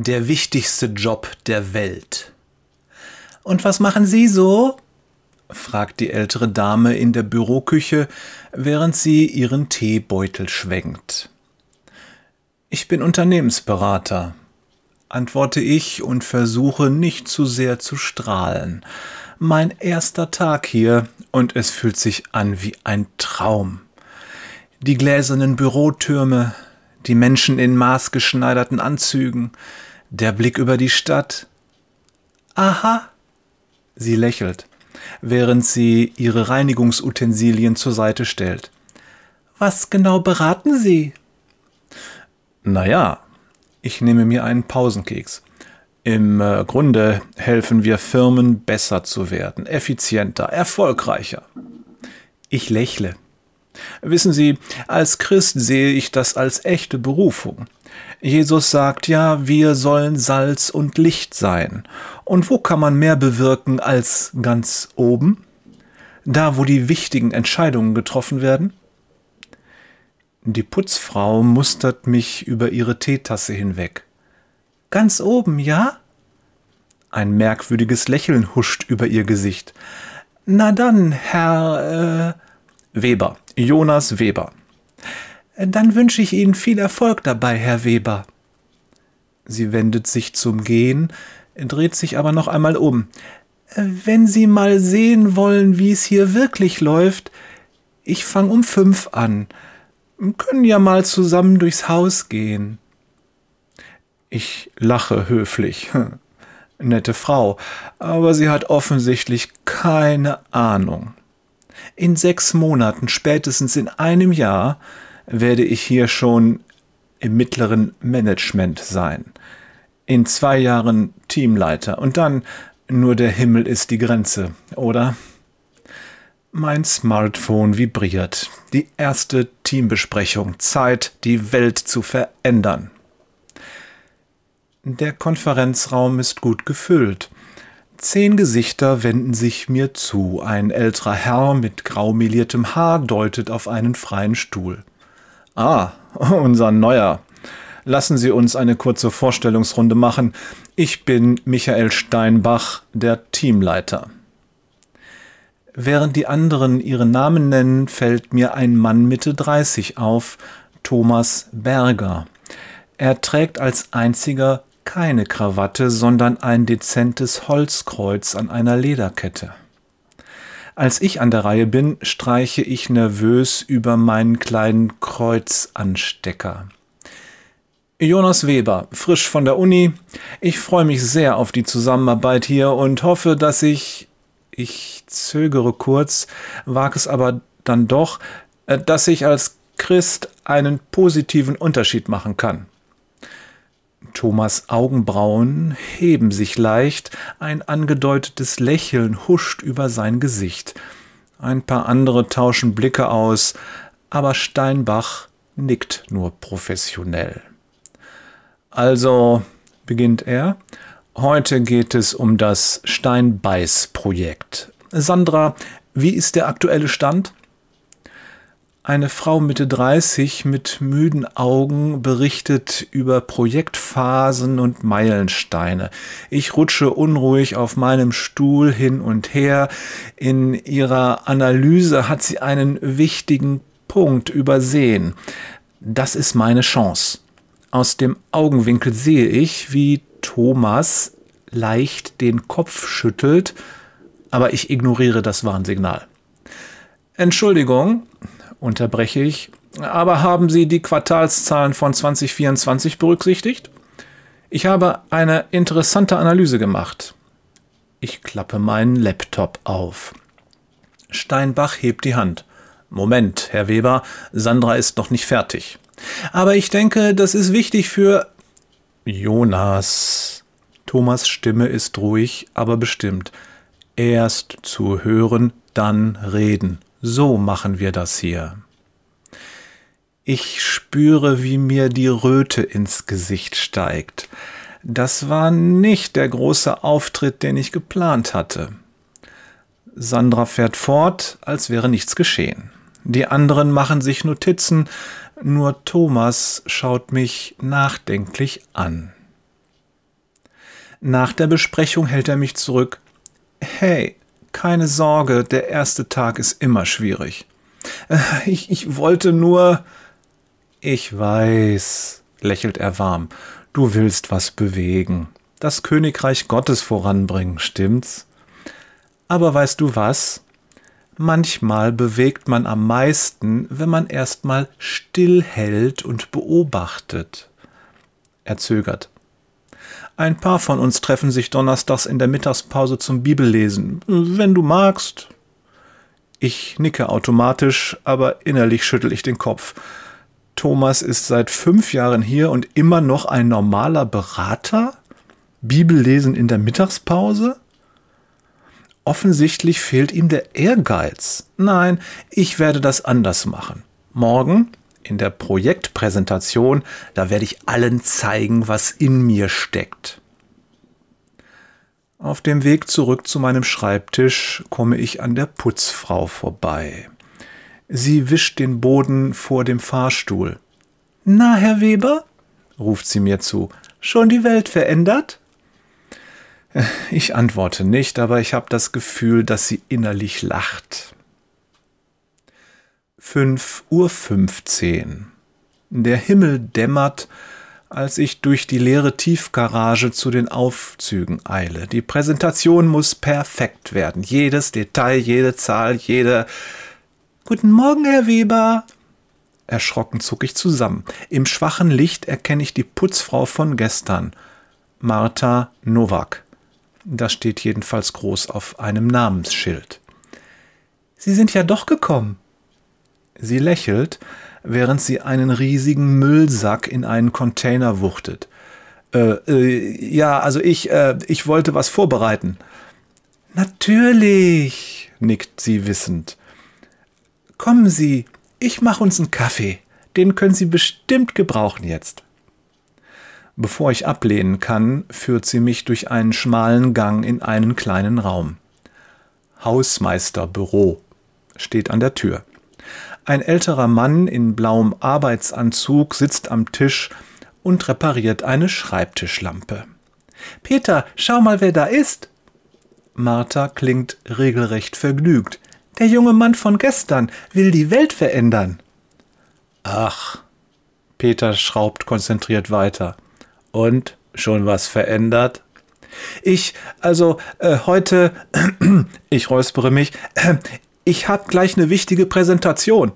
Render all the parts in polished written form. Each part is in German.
der wichtigste Job der Welt. Und was machen Sie so? Fragt die ältere Dame in der Büroküche, während sie ihren Teebeutel schwenkt. Ich bin Unternehmensberater, antworte ich und versuche nicht zu sehr zu strahlen. Mein erster Tag hier und es fühlt sich an wie ein Traum. Die gläsernen Bürotürme, die Menschen in maßgeschneiderten Anzügen, der Blick über die Stadt. Aha, sie lächelt, während sie ihre Reinigungsutensilien zur Seite stellt. Was genau beraten Sie? Naja, ich nehme mir einen Pausenkeks. Im Grunde helfen wir Firmen, besser zu werden, effizienter, erfolgreicher. Ich lächle. Wissen Sie, als Christ sehe ich das als echte Berufung. Jesus sagt ja, wir sollen Salz und Licht sein. Und wo kann man mehr bewirken als ganz oben? Da, wo die wichtigen Entscheidungen getroffen werden? Die Putzfrau mustert mich über ihre Teetasse hinweg. Ganz oben, ja? Ein merkwürdiges Lächeln huscht über ihr Gesicht. Na dann, Herr Weber, Jonas Weber. Dann wünsche ich Ihnen viel Erfolg dabei, Herr Weber. Sie wendet sich zum Gehen, dreht sich aber noch einmal um. Wenn Sie mal sehen wollen, wie es hier wirklich läuft, ich fange um 5 an. Können ja mal zusammen durchs Haus gehen. Ich lache höflich. Nette Frau, aber sie hat offensichtlich keine Ahnung. In 6 Monaten, spätestens in einem Jahr, werde ich hier schon im mittleren Management sein. In 2 Jahren Teamleiter und dann nur der Himmel ist die Grenze, oder? Mein Smartphone vibriert. Die erste Teambesprechung. Zeit, die Welt zu verändern. Der Konferenzraum ist gut gefüllt. 10 Gesichter wenden sich mir zu. Ein älterer Herr mit grau meliertem Haar deutet auf einen freien Stuhl. Ah, unser Neuer. Lassen Sie uns eine kurze Vorstellungsrunde machen. Ich bin Michael Steinbach, der Teamleiter. Während die anderen ihre Namen nennen, fällt mir ein Mann Mitte 30 auf, Thomas Berger. Er trägt als einziger keine Krawatte, sondern ein dezentes Holzkreuz an einer Lederkette. Als ich an der Reihe bin, streiche ich nervös über meinen kleinen Kreuzanstecker. Jonas Weber, frisch von der Uni. Ich freue mich sehr auf die Zusammenarbeit hier und hoffe, dass ich zögere kurz, wage es aber dann doch, dass ich als Christ einen positiven Unterschied machen kann. Thomas' Augenbrauen heben sich leicht, ein angedeutetes Lächeln huscht über sein Gesicht. Ein paar andere tauschen Blicke aus, aber Steinbach nickt nur professionell. Also, beginnt er, heute geht es um das Steinbeiß-Projekt. Sandra, wie ist der aktuelle Stand? Eine Frau Mitte 30 mit müden Augen berichtet über Projektphasen und Meilensteine. Ich rutsche unruhig auf meinem Stuhl hin und her. In ihrer Analyse hat sie einen wichtigen Punkt übersehen. Das ist meine Chance. Aus dem Augenwinkel sehe ich, wie Thomas leicht den Kopf schüttelt, aber ich ignoriere das Warnsignal. Entschuldigung, unterbreche ich, aber haben Sie die Quartalszahlen von 2024 berücksichtigt? Ich habe eine interessante Analyse gemacht. Ich klappe meinen Laptop auf. Steinbach hebt die Hand. Moment, Herr Weber, Sandra ist noch nicht fertig. Aber ich denke, das ist wichtig für Jonas. Thomas' Stimme ist ruhig, aber bestimmt. Erst zuhören, dann reden. So machen wir das hier. Ich spüre, wie mir die Röte ins Gesicht steigt. Das war nicht der große Auftritt, den ich geplant hatte. Sandra fährt fort, als wäre nichts geschehen. Die anderen machen sich Notizen, nur Thomas schaut mich nachdenklich an. Nach der Besprechung hält er mich zurück. Hey, keine Sorge, der erste Tag ist immer schwierig. Ich wollte nur... Ich weiß, lächelt er warm, du willst was bewegen, das Königreich Gottes voranbringen, stimmt's? Aber weißt du was? Manchmal bewegt man am meisten, wenn man erstmal stillhält und beobachtet. Er zögert. Ein paar von uns treffen sich donnerstags in der Mittagspause zum Bibellesen. Wenn du magst. Ich nicke automatisch, aber innerlich schüttel ich den Kopf. Thomas ist seit 5 Jahren hier und immer noch ein normaler Berater? Bibellesen in der Mittagspause? Offensichtlich fehlt ihm der Ehrgeiz. Nein, ich werde das anders machen. Morgen in der Projektpräsentation, da werde ich allen zeigen, was in mir steckt. Auf dem Weg zurück zu meinem Schreibtisch komme ich an der Putzfrau vorbei. Sie wischt den Boden vor dem Fahrstuhl. »Na, Herr Weber?« ruft sie mir zu. »Schon die Welt verändert?« Ich antworte nicht, aber ich habe das Gefühl, dass sie innerlich lacht. 5:15 Uhr. Der Himmel dämmert, als ich durch die leere Tiefgarage zu den Aufzügen eile. Die Präsentation muss perfekt werden. Jedes Detail, jede Zahl, jede... »Guten Morgen, Herr Weber!« Erschrocken zucke ich zusammen. Im schwachen Licht erkenne ich die Putzfrau von gestern. Martha Nowak. Das steht jedenfalls groß auf einem Namensschild. »Sie sind ja doch gekommen!« Sie lächelt, während sie einen riesigen Müllsack in einen Container wuchtet. Ja, also ich wollte was vorbereiten.« »Natürlich«, nickt sie wissend. »Kommen Sie, ich mache uns einen Kaffee. Den können Sie bestimmt gebrauchen jetzt.« Bevor ich ablehnen kann, führt sie mich durch einen schmalen Gang in einen kleinen Raum. Hausmeisterbüro steht an der Tür. Ein älterer Mann in blauem Arbeitsanzug sitzt am Tisch und repariert eine Schreibtischlampe. »Peter, schau mal, wer da ist!« Martha klingt regelrecht vergnügt. »Der junge Mann von gestern will die Welt verändern.« »Ach«, Peter schraubt konzentriert weiter. »Und, schon was verändert?« Heute, ich räuspere mich, ich hab gleich eine wichtige Präsentation.«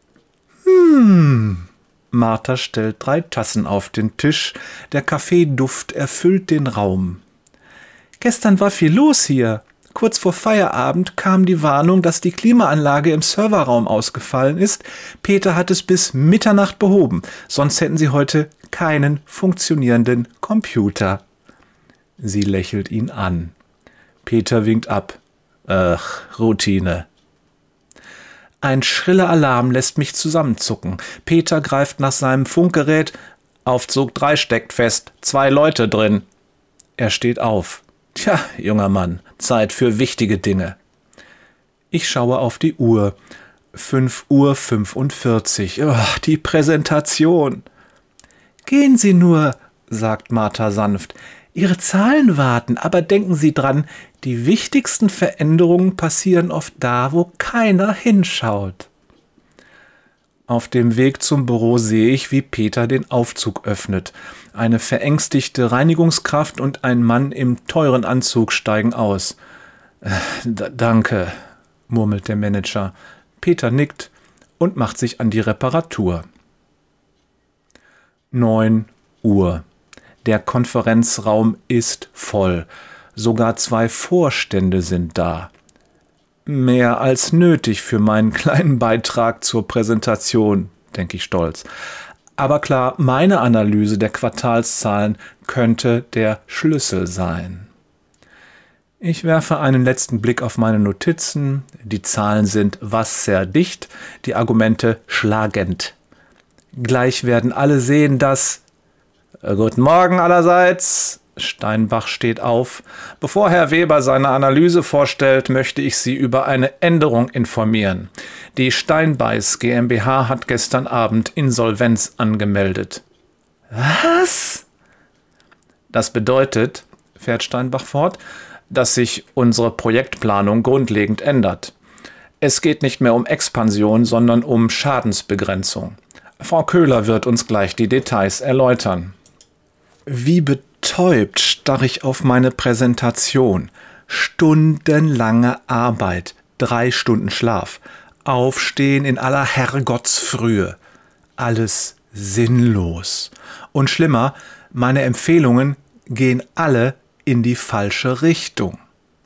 Martha stellt 3 Tassen auf den Tisch, der Kaffeeduft erfüllt den Raum. »Gestern war viel los hier. Kurz vor Feierabend kam die Warnung, dass die Klimaanlage im Serverraum ausgefallen ist. Peter hat es bis Mitternacht behoben, sonst hätten sie heute keinen funktionierenden Computer.« Sie lächelt ihn an. Peter winkt ab. »Ach, Routine.« Ein schriller Alarm lässt mich zusammenzucken. Peter greift nach seinem Funkgerät. »Aufzug 3 steckt fest, 2 Leute drin.« Er steht auf. »Tja, junger Mann, Zeit für wichtige Dinge.« Ich schaue auf die Uhr. 5:45 Uhr. Oh, die Präsentation. »Gehen Sie nur«, sagt Martha sanft. »Ihre Zahlen warten, aber denken Sie dran, die wichtigsten Veränderungen passieren oft da, wo keiner hinschaut.« Auf dem Weg zum Büro sehe ich, wie Peter den Aufzug öffnet. Eine verängstigte Reinigungskraft und ein Mann im teuren Anzug steigen aus. »Danke«, murmelt der Manager. Peter nickt und macht sich an die Reparatur. 9 Uhr. Der Konferenzraum ist voll. Sogar 2 Vorstände sind da. Mehr als nötig für meinen kleinen Beitrag zur Präsentation, denke ich stolz. Aber klar, meine Analyse der Quartalszahlen könnte der Schlüssel sein. Ich werfe einen letzten Blick auf meine Notizen. Die Zahlen sind wasserdicht, die Argumente schlagend. Gleich werden alle sehen, dass... »Guten Morgen allerseits«, Steinbach steht auf. »Bevor Herr Weber seine Analyse vorstellt, möchte ich Sie über eine Änderung informieren. Die Steinbeiß GmbH hat gestern Abend Insolvenz angemeldet.« »Was?« Das bedeutet, fährt Steinbach fort, dass sich unsere Projektplanung grundlegend ändert. Es geht nicht mehr um Expansion, sondern um Schadensbegrenzung. Frau Köhler wird uns gleich die Details erläutern. Wie betäubt starr ich auf meine Präsentation. Stundenlange Arbeit, 3 Stunden Schlaf, Aufstehen in aller Herrgottsfrühe. Alles sinnlos. Und schlimmer, meine Empfehlungen gehen alle in die falsche Richtung.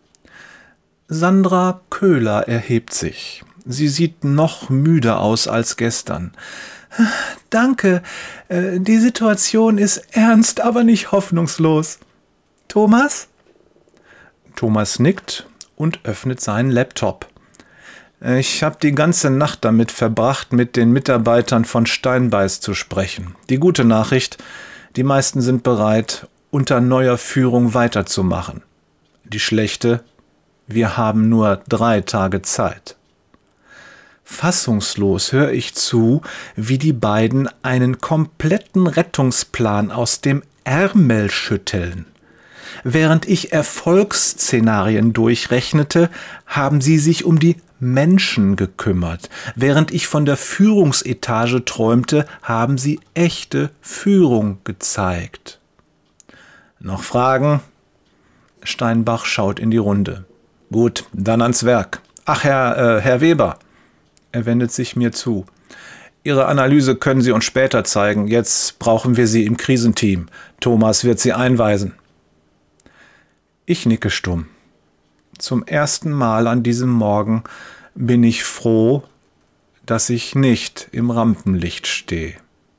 Sandra Köhler erhebt sich. Sie sieht noch müder aus als gestern. Danke, die Situation ist ernst, aber nicht hoffnungslos. Thomas? Thomas nickt und öffnet seinen Laptop. Ich habe die ganze Nacht damit verbracht, mit den Mitarbeitern von Steinbeiß zu sprechen. Die gute Nachricht, die meisten sind bereit, unter neuer Führung weiterzumachen. Die schlechte, wir haben nur 3 Tage Zeit. Fassungslos höre ich zu, wie die beiden einen kompletten Rettungsplan aus dem Ärmel schütteln. Während ich Erfolgsszenarien durchrechnete, haben sie sich um die Menschen gekümmert. Während ich von der Führungsetage träumte, haben sie echte Führung gezeigt. Noch Fragen? Steinbach schaut in die Runde. Gut, dann ans Werk. Ach, Herr Weber. Er wendet sich mir zu. Ihre Analyse können Sie uns später zeigen. Jetzt brauchen wir Sie im Krisenteam. Thomas wird Sie einweisen. Ich nicke stumm. Zum ersten Mal an diesem Morgen bin ich froh, dass ich nicht im Rampenlicht stehe.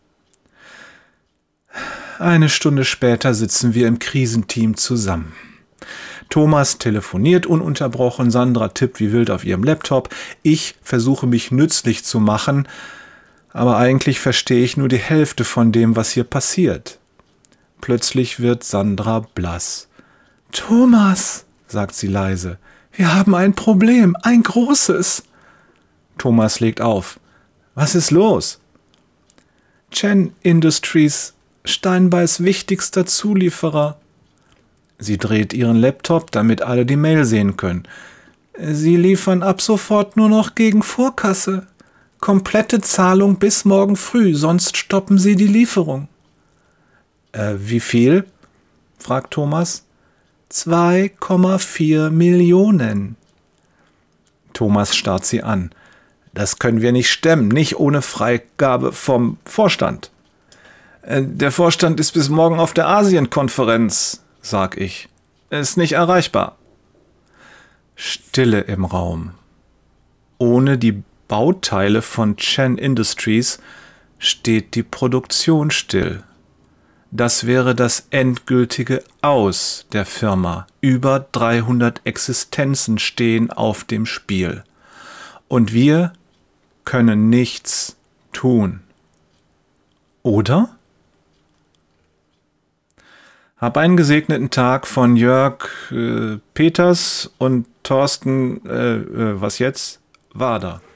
Eine Stunde später sitzen wir im Krisenteam zusammen. Thomas telefoniert ununterbrochen, Sandra tippt wie wild auf ihrem Laptop. Ich versuche mich nützlich zu machen, aber eigentlich verstehe ich nur die Hälfte von dem, was hier passiert. Plötzlich wird Sandra blass. Thomas, sagt sie leise, wir haben ein Problem, ein großes. Thomas legt auf. Was ist los? Chen Industries, Steinbeiß wichtigster Zulieferer. Sie dreht ihren Laptop, damit alle die Mail sehen können. Sie liefern ab sofort nur noch gegen Vorkasse. Komplette Zahlung bis morgen früh, sonst stoppen sie die Lieferung. Wie viel? Fragt Thomas. 2,4 Millionen. Thomas starrt sie an. Das können wir nicht stemmen, nicht ohne Freigabe vom Vorstand. Der Vorstand ist bis morgen auf der Asienkonferenz, sag ich. Er ist nicht erreichbar. Stille im Raum. Ohne die Bauteile von Chen Industries steht die Produktion still. Das wäre das endgültige Aus der Firma. Über 300 Existenzen stehen auf dem Spiel. Und wir können nichts tun. Oder? Hab einen gesegneten Tag von Jörg Peters und Thorsten, was jetzt? Wader.